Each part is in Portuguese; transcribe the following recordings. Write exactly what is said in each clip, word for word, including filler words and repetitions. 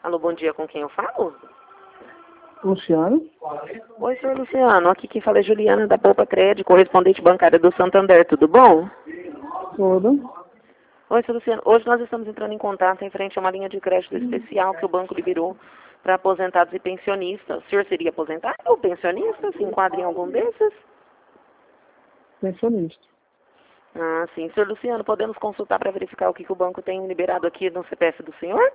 Alô, bom dia, com quem eu falo? Luciano. Oi, senhor Luciano, aqui quem fala é Juliana da Poupa Crédito, correspondente bancária do Santander, tudo bom? Tudo. Oi, senhor Luciano, hoje nós estamos entrando em contato em frente a uma linha de crédito especial que o banco liberou para aposentados e pensionistas. O senhor seria aposentado ou pensionista? Se enquadra em algum desses? Pensionista. Ah, sim. senhor Luciano, podemos consultar para verificar o que, que o banco tem liberado aqui no C P F do senhor?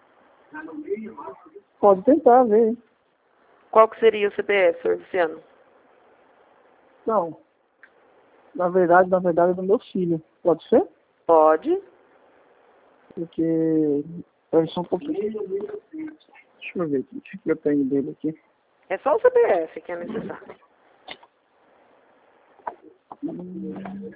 Pode tentar ver. Qual que seria o C P F, senhor Luciano? Não. Na verdade, na verdade é do meu filho. Pode ser? Pode. Porque eles são um pouquinho. Deixa eu ver aqui. O que eu tenho dele aqui? É só o C P F que é necessário. Hum,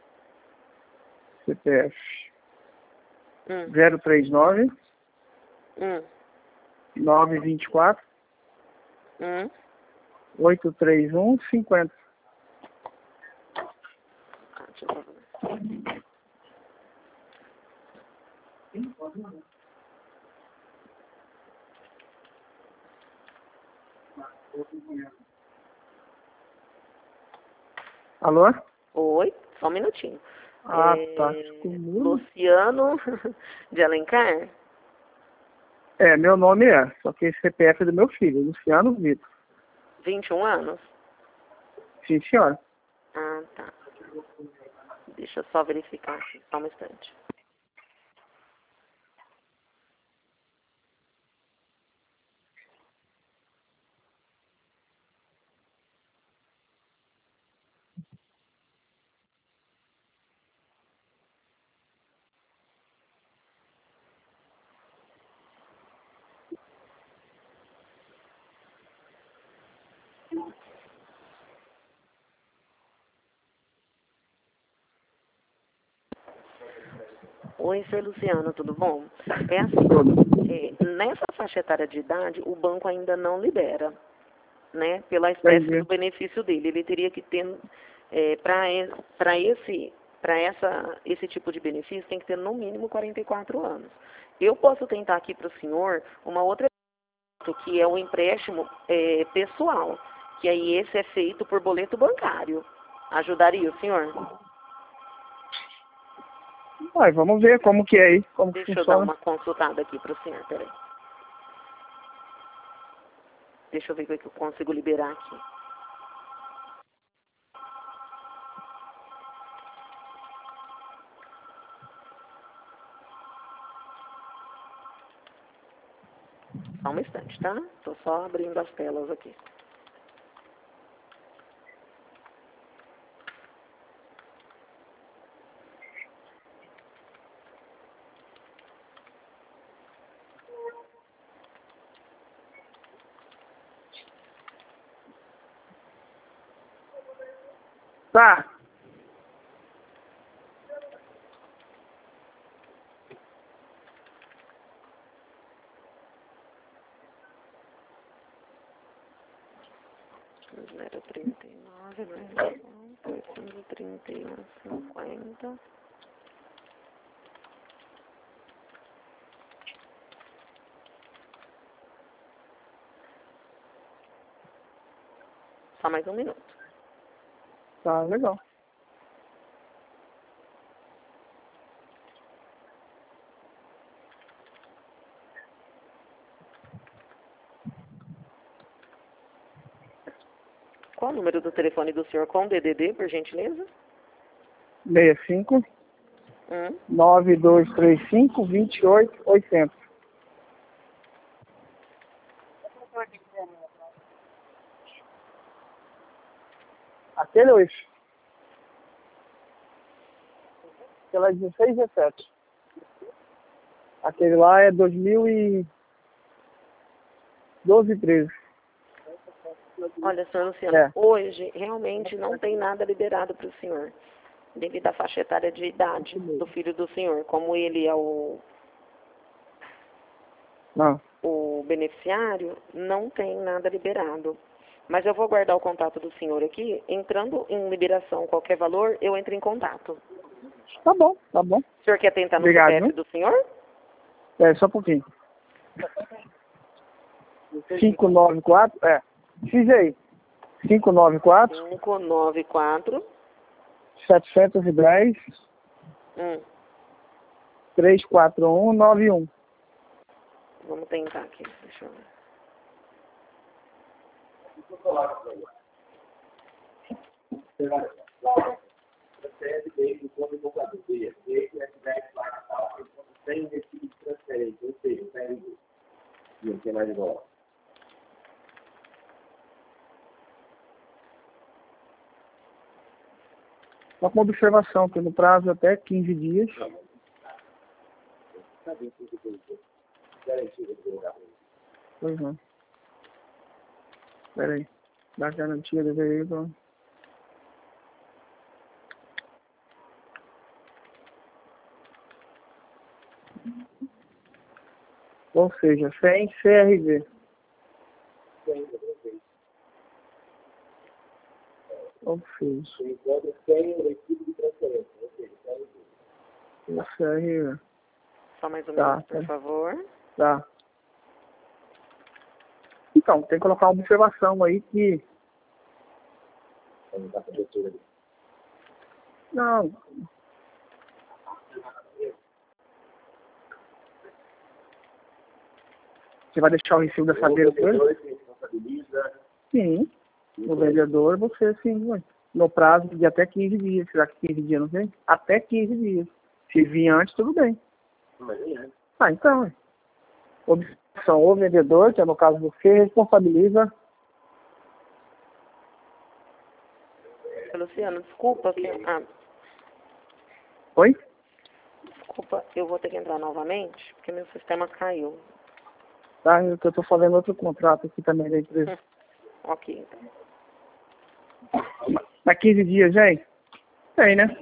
C P F. Hum. zero três nove, Hum. nove dois quatro, Hum. oito três um, cinco zero. Ah, deixa eu ver. Alô? Oi, só um minutinho. Ah, é... tá. Ficou muito. Luciano de Alencar? É, meu nome é. Só que esse C P F é do meu filho, Luciano Vitor. vinte e um anos? Sim, senhora. Ah, tá. Deixa eu só verificar aqui, só um instante. Oi, senhor Luciano, tudo bom? É assim, é, nessa faixa etária de idade, o banco ainda não libera, né? Pela espécie Entendi. do benefício dele. Ele teria que ter, é, para esse, para essa, esse tipo de benefício, tem que ter no mínimo quarenta e quatro anos. Eu posso tentar aqui para o senhor uma outra que é o empréstimo é, pessoal, que aí esse é feito por boleto bancário. Ajudaria o senhor? Ai, vamos ver como que é aí, como que Deixa eu dar funciona. uma consultada aqui para o senhor, peraí. Deixa eu ver o que eu consigo liberar aqui. Só um instante, tá? Tô só abrindo as telas aqui. Tá. zero trinta e nove, oitocentos e trinta e um, cinquenta. Só mais um minuto. Tá, legal. Qual o número do telefone do senhor com D D D, por gentileza? seis cinco, Hum. nove dois três cinco, dois oito oito zero zero. Aquele é esse. Aquele é dezesseis, dezessete. Aquele lá é dois mil e doze, treze. Olha, senhor Luciano, É. hoje realmente não tem nada liberado para o senhor, devido à faixa etária de idade do filho do senhor. Como ele é o, Não. o beneficiário, não tem nada liberado. Mas eu vou guardar o contato do senhor aqui. Entrando em liberação qualquer valor, eu entro em contato. Tá bom, tá bom. O senhor quer tentar no Obrigado, C P F viu? do senhor? É, só um pouquinho. cinco nove quatro, é, diz aí, cinco nove quatro, cinco nove quatro, setecentos e dez, hum, três quatro um nove um. vamos tentar aqui, deixa eu ver. Só com observação, que no prazo até quinze dias. Pois não. Espera aí. Dá garantia do veículo. Ou seja, sem C R V. Ou seja, sem C R V. Só mais um Tá, minuto, por tá. favor. Tá. Então, tem que colocar uma observação aí que... Não. Você vai deixar o recibo da sabeira com ele? Sim. O vendedor, você sim, ué. No prazo de até quinze dias. Será que quinze dias não vem? Até quinze dias. Se vir antes, tudo bem. Ah, então, ué. Observação, o vendedor, que é no caso você, responsabiliza... Luciano, desculpa que... Ah, Oi? desculpa, eu vou ter que entrar novamente, porque meu sistema caiu. Tá, eu tô tô fazendo outro contrato aqui também da empresa. Ok, então. Mas quinze dias, já aí? Tem, né?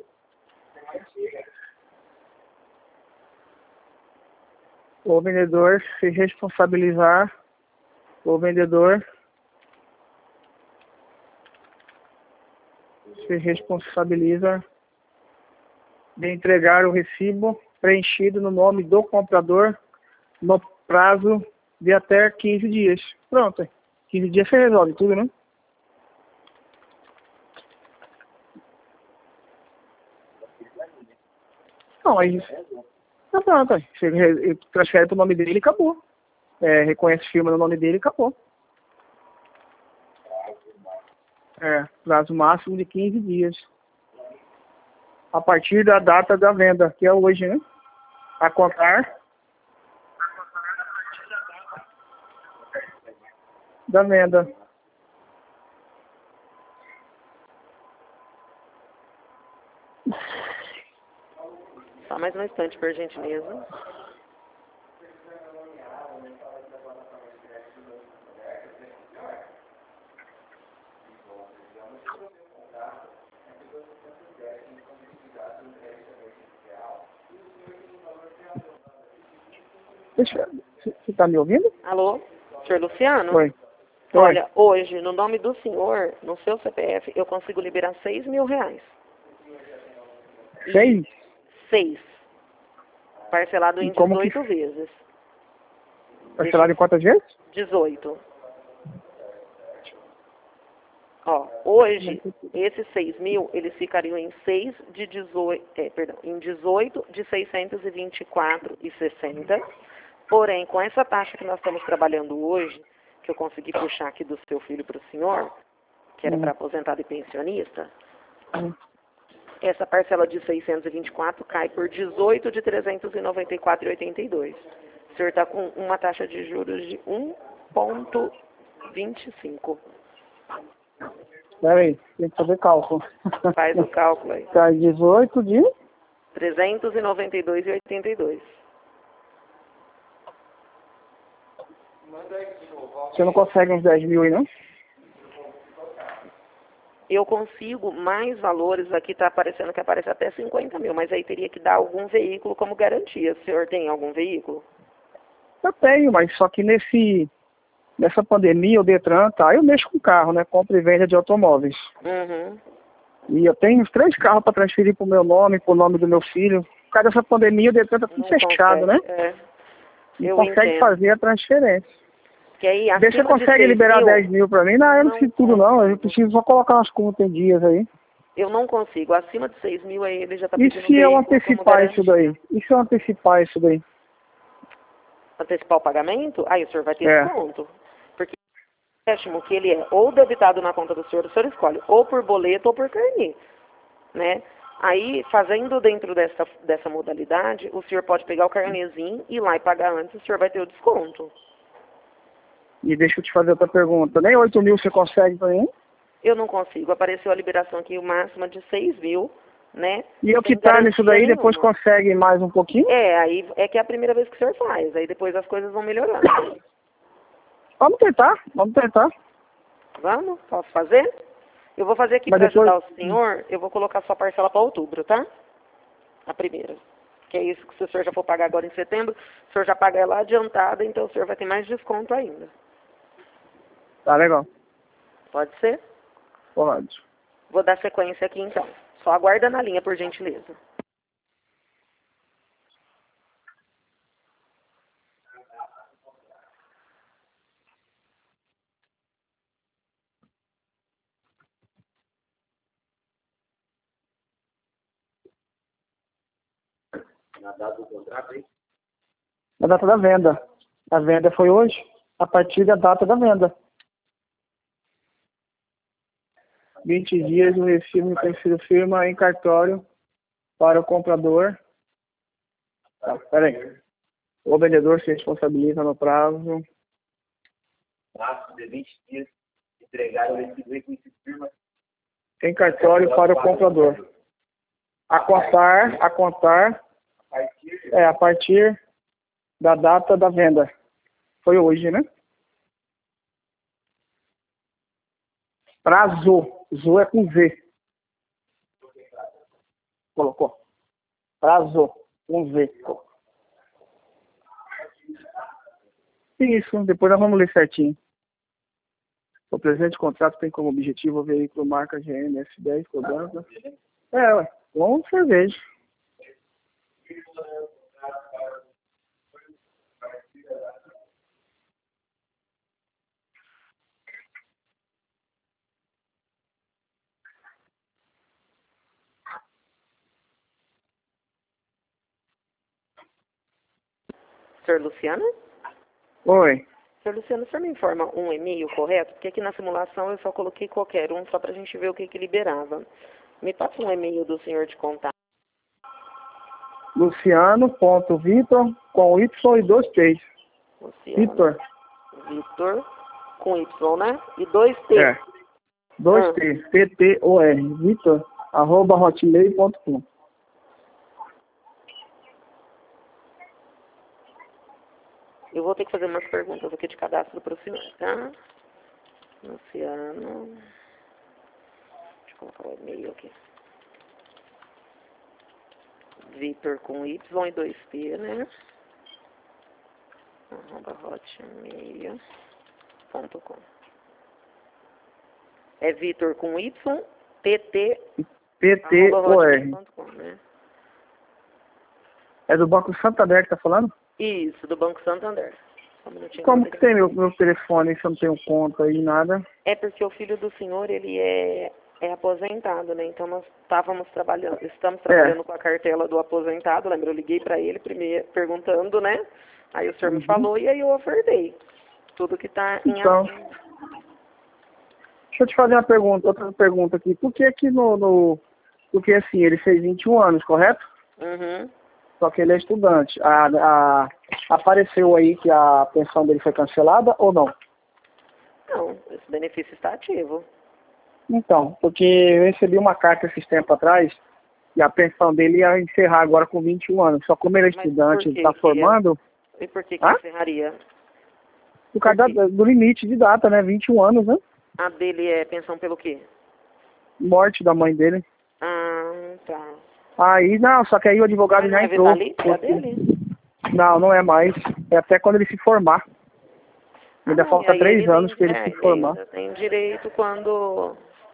O vendedor se responsabilizar, o vendedor se responsabiliza de entregar o recibo preenchido no nome do comprador no prazo de até quinze dias. Pronto. quinze dias você resolve tudo, né? Não, aí... Tá pronto. Aí. Você re- transfere para o nome dele e acabou. É, reconhece firma no nome dele e acabou. É, prazo máximo de quinze dias. A partir da data da venda, que é hoje, né? A contar da venda. Só mais um instante, por gentileza. Deixa, você está me ouvindo? Alô? Senhor Luciano? Oi. Oi. Olha, hoje, no nome do senhor, no seu C P F, eu consigo liberar seis mil reais. Seis? Seis. Parcelado E em como que- dezoito vezes. Parcelado em quantas vezes? dezoito. Ó, hoje, esses seis mil, eles ficariam em seis de dezoito, é, perdão, em dezoito de seiscentos e vinte e quatro e sessenta. Porém, com essa taxa que nós estamos trabalhando hoje, que eu consegui puxar aqui do seu filho para o senhor, que era Hum. para aposentado e pensionista, Hum. essa parcela de seiscentos e vinte e quatro cai por dezoito de trezentos e noventa e quatro e oitenta e dois. O senhor está com uma taxa de juros de um vírgula vinte e cinco. Pera aí, tem que fazer cálculo. Faz o cálculo aí. Tá dezoito de... trezentos e noventa e dois e oitenta e dois. Você não consegue uns dez mil aí, não? Eu consigo mais valores, aqui está aparecendo que aparece até cinquenta mil, mas aí teria que dar algum veículo como garantia. O senhor tem algum veículo? Eu tenho, mas só que nesse... Nessa pandemia, o Detran, tá, eu mexo com carro, né? Compra e venda de automóveis. Uhum. E eu tenho uns três carros para transferir pro meu nome, pro nome do meu filho. Por causa dessa pandemia, o Detran tá tudo Não fechado, consegue, né? é. Não Eu consegue entendo. fazer a transferência. Que aí, Vê se você consegue liberar dez mil pra mim. Não, eu não preciso tudo não. Eu preciso só colocar umas contas em dias aí. Eu não consigo. Acima de seis mil aí ele já tá E pedindo se eu veículo antecipar isso daí? E se eu antecipar isso daí? Antecipar o pagamento? Aí o senhor vai ter É. desconto. Porque o empréstimo que ele é ou debitado na conta do senhor, o senhor escolhe ou por boleto ou por carnê, né? Aí, fazendo dentro dessa, dessa modalidade, o senhor pode pegar o carnezinho, ir lá e pagar antes, o senhor vai ter o desconto. E deixa eu te fazer outra pergunta. Nem oito mil você consegue pra mim? Eu não consigo. Apareceu a liberação aqui, o máximo de seis mil, né? E eu Sem quitando isso daí, garantia depois nenhuma. consegue mais um pouquinho? É, aí é que é a primeira vez que o senhor faz. Aí depois as coisas vão melhorando. Vamos tentar, vamos tentar. Vamos? Posso fazer? Eu vou fazer aqui Mas para depois... ajudar o senhor, eu vou colocar sua parcela para outubro, tá? A primeira. Que é isso que se o senhor já for pagar agora em setembro, o senhor já paga ela adiantada, então o senhor vai ter mais desconto ainda. Tá legal. Pode ser? Pode. Vou dar sequência aqui então. Só aguarda na linha, por gentileza. Na data do contrato, hein? Na data da venda. A venda foi hoje, a partir da data da venda. vinte dias o recibo tem sido firma em cartório para o comprador. Tá, peraí. O vendedor se responsabiliza no prazo. Prazo de vinte dias, entregar o recibo em firma em cartório para o comprador. A contar, a contar, é a partir da data da venda. Foi hoje, né? Prazo. Zo é com Z. Colocou. Prazo. Com Z. Isso. Depois nós vamos ler certinho. O presente contrato tem como objetivo o veículo marca G M S dez cobrança. É, ué. Com cerveja. Senhor Luciano? Oi. Senhor Luciano, o senhor me informa um e-mail correto? Porque aqui na simulação eu só coloquei qualquer um, só para a gente ver o que, que liberava. Me passa um e-mail do senhor de contato. Luciano.Vitor com Y e dois T's. Luciano. Vitor. Vitor com Y, né? E dois T. É. Dois ah. T. P T O R. Vitor. Arroba hotmail ponto com. Eu vou ter que fazer umas perguntas aqui de cadastro para o senhor, tá? Luciano. Deixa eu colocar o e-mail aqui. Vitor com Y e dois P, né? Arroba hotmail ponto com. É Vitor com Y, P T, P T O R. né? É do Banco Santander que tá falando? Isso, do Banco Santander. Só um minutinho. Como que tem meu, meu telefone se eu não tenho conta aí, nada? É porque o filho do senhor, ele é, é aposentado, né? Então nós estávamos trabalhando, estamos trabalhando é. com a cartela do aposentado, lembra? Eu liguei para ele primeiro perguntando, né? Aí o senhor uhum. me falou e aí eu ofertei. Tudo que está em então, ação. Deixa eu te fazer uma pergunta, outra pergunta aqui. Por que que no, no... Porque assim, ele fez vinte e um anos, correto? Uhum. Só que ele é estudante. A, a, apareceu aí que a pensão dele foi cancelada ou não? Não, esse benefício está ativo. Então, porque eu recebi uma carta esses tempos atrás e a pensão dele ia encerrar agora com vinte e um anos. Só como ele é estudante, ele está formando... E por que que ah? encerraria? Por causa por da, do limite de data, né? vinte e um anos, né? A dele é pensão pelo quê? Morte da mãe dele. Ah, tá. Aí, não, só que aí o advogado Mas já não é entrou. vitalício, é a dele? Não, não é mais. É até quando ele se formar. Ah, ainda não, falta três anos tem, para ele é, se formar. Ele tem direito quando...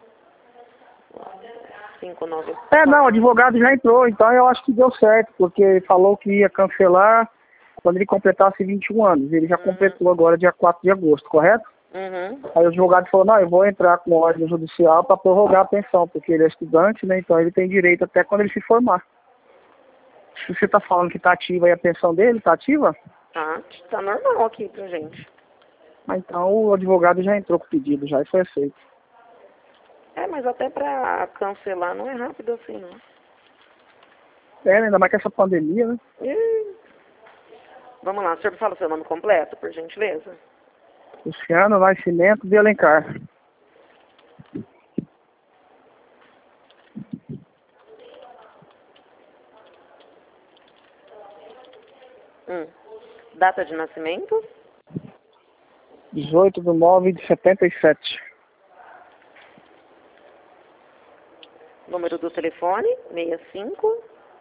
cinco, nove... É, não, o advogado já entrou, então eu acho que deu certo, porque falou que ia cancelar quando ele completasse vinte e um anos. Ele já Uhum. completou agora dia quatro de agosto, correto? Uhum. Aí o advogado falou, não, eu vou entrar com ordem judicial para prorrogar a pensão, porque ele é estudante, né? Então ele tem direito até quando ele se formar. Se você está falando que está ativa aí a pensão dele, está ativa? Tá, tá normal aqui pra gente. Mas então o advogado já entrou com o pedido, já e foi aceito. É, mas até pra cancelar não é rápido assim, não. É, ainda mais que essa pandemia, né? Ih. Vamos lá, o senhor me fala o seu nome completo, por gentileza? Luciano Nascimento de Alencar. Hum. Data de nascimento? dezoito de nove de setenta e sete. Número do telefone? seis cinco.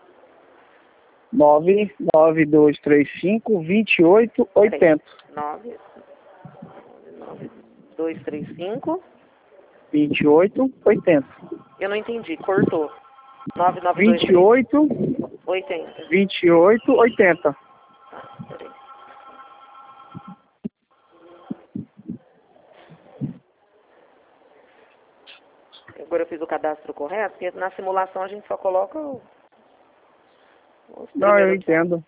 nove nove dois três cinco, vinte e oito oitenta. nove nove dois três cinco. vinte e oito oitenta. Eu não entendi, cortou. nove nove dois vinte e oito, oitenta. vinte e oito oitenta. Tá, peraí. Agora eu fiz o cadastro correto, porque na simulação a gente só coloca o- os Não, eu primeiros. entendo.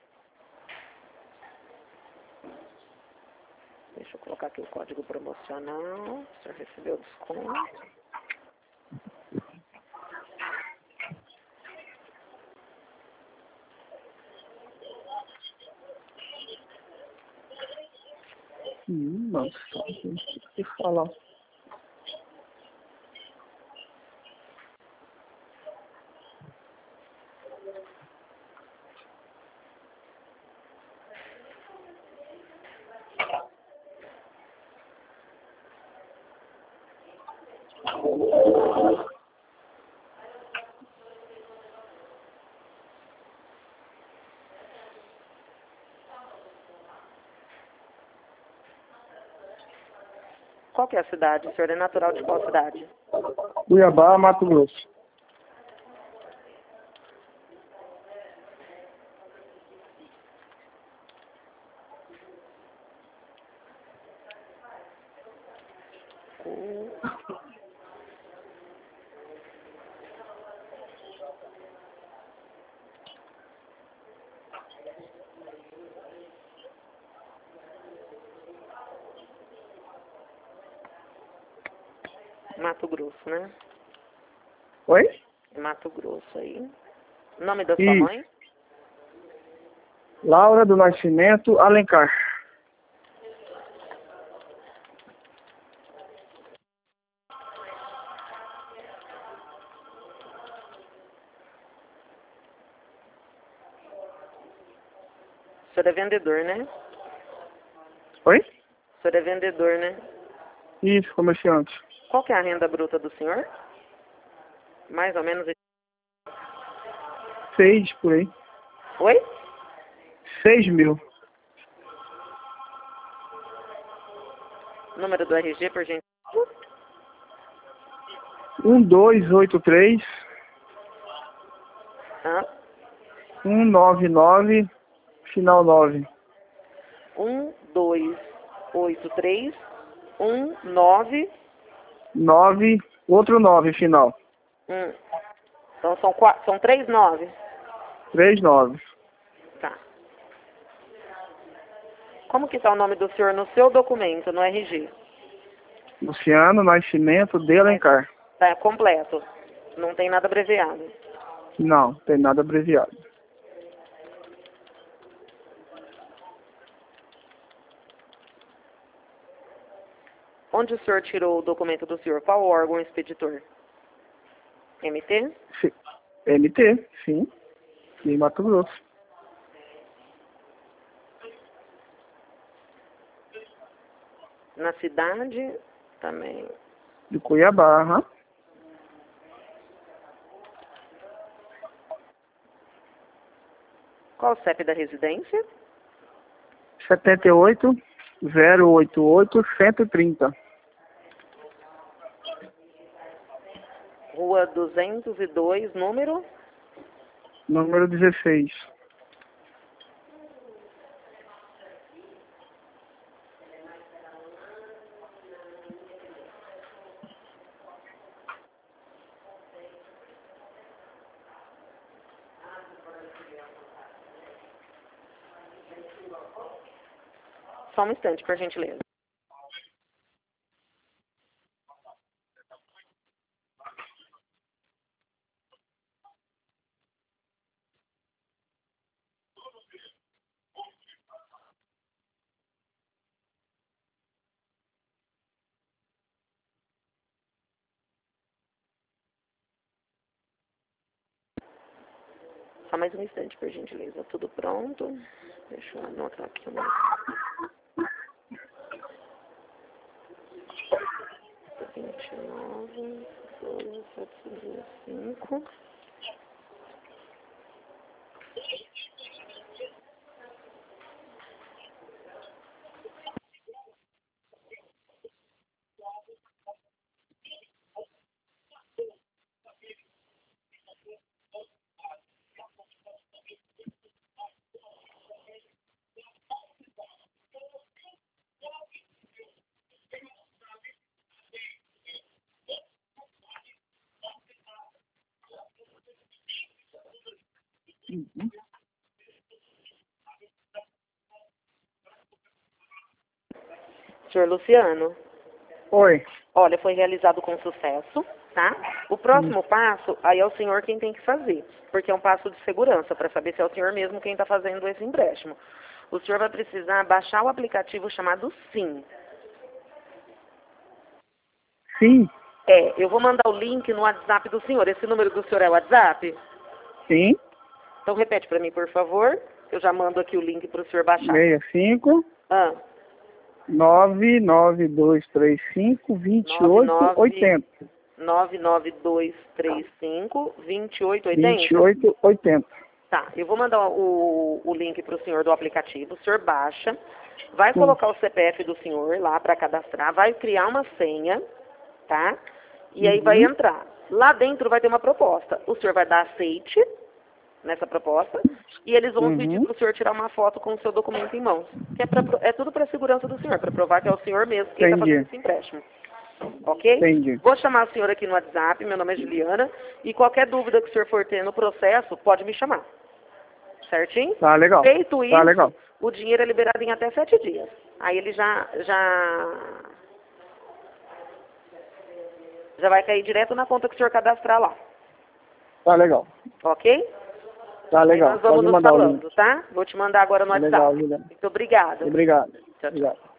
Deixa eu colocar aqui o código promocional. O senhor recebeu desconto. Hum, nossa, o que falar? Qual que é a cidade? O senhor é natural de qual cidade? Cuiabá, Mato Grosso. Mato Grosso, né? Oi? Mato Grosso aí. Nome da sua Isso. mãe? Laura do Nascimento Alencar. O senhor é vendedor, né? Oi? O senhor é vendedor, né? Isso, comerciante. Qual que é a renda bruta do senhor? Mais ou menos. Seis por aí. Oi? Seis mil. Número do R G, por gentileza. Um, dois, oito, três, Ah, um, nove, nove, final nove. um, dois, oito, três, um, nove, Nove, outro nove, final. um. Então são quatro, são três nove. Três, nove. Tá. Como que tá o nome do senhor no seu documento, no R G? Luciano Nascimento de Alencar. Tá completo. Não tem nada abreviado. Não, tem nada abreviado. Onde o senhor tirou o documento do senhor? Qual órgão expeditor? M T? Sim. M T, sim. Em Mato Grosso. Na cidade também. De Cuiabá, aham. Qual o C E P da residência? setenta e oito, zero oito oito, cento e trinta. Rua duzentos e dois, número? Número dezesseis. Só um instante, por gentileza. Só mais um instante, por gentileza. Tudo pronto? Deixa eu anotar aqui uma. vinte e nove, doze, setecentos e cinco. Uhum. Senhor Luciano, Oi. olha, foi realizado com sucesso, tá? O próximo passo, aí é o senhor quem tem que fazer, porque é um passo de segurança, para saber se é o senhor mesmo quem está fazendo esse empréstimo. O senhor vai precisar baixar o aplicativo chamado Sim. Sim. É, eu vou mandar o link no WhatsApp do senhor. Esse número do senhor é o WhatsApp? Sim. Então repete para mim, por favor. Eu já mando aqui o link para o senhor baixar. seis cinco, Ah, nove nove dois três cinco, dois oito oito zero. nove nove dois três cinco, dois oito oito zero. dois oito oito zero. Tá, eu vou mandar o, o link para o senhor do aplicativo. O senhor baixa, vai Sim. colocar o C P F do senhor lá para cadastrar, vai criar uma senha, tá? E aí Uhum. vai entrar. Lá dentro vai ter uma proposta. O senhor vai dar aceite nessa proposta e eles vão Uhum. pedir para o senhor tirar uma foto com o seu documento em mãos. Que é, pra, é tudo para a segurança do senhor, para provar que é o senhor mesmo quem está fazendo esse empréstimo. Ok? Entendi. Vou chamar a senhora aqui no WhatsApp, meu nome é Juliana, e qualquer dúvida que o senhor for ter no processo, pode me chamar. Certinho? Tá legal. Feito isso, Tá legal. o dinheiro é liberado em até sete dias. Aí ele já, já, já vai cair direto na conta que o senhor cadastrar lá. Tá legal. Ok? Tá legal. Aí nós vamos Pode nos mandar o falando, link. tá? Vou te mandar agora no Tá WhatsApp. legal, Juliana. Muito obrigada. Obrigado. Tchau, tchau. Obrigado.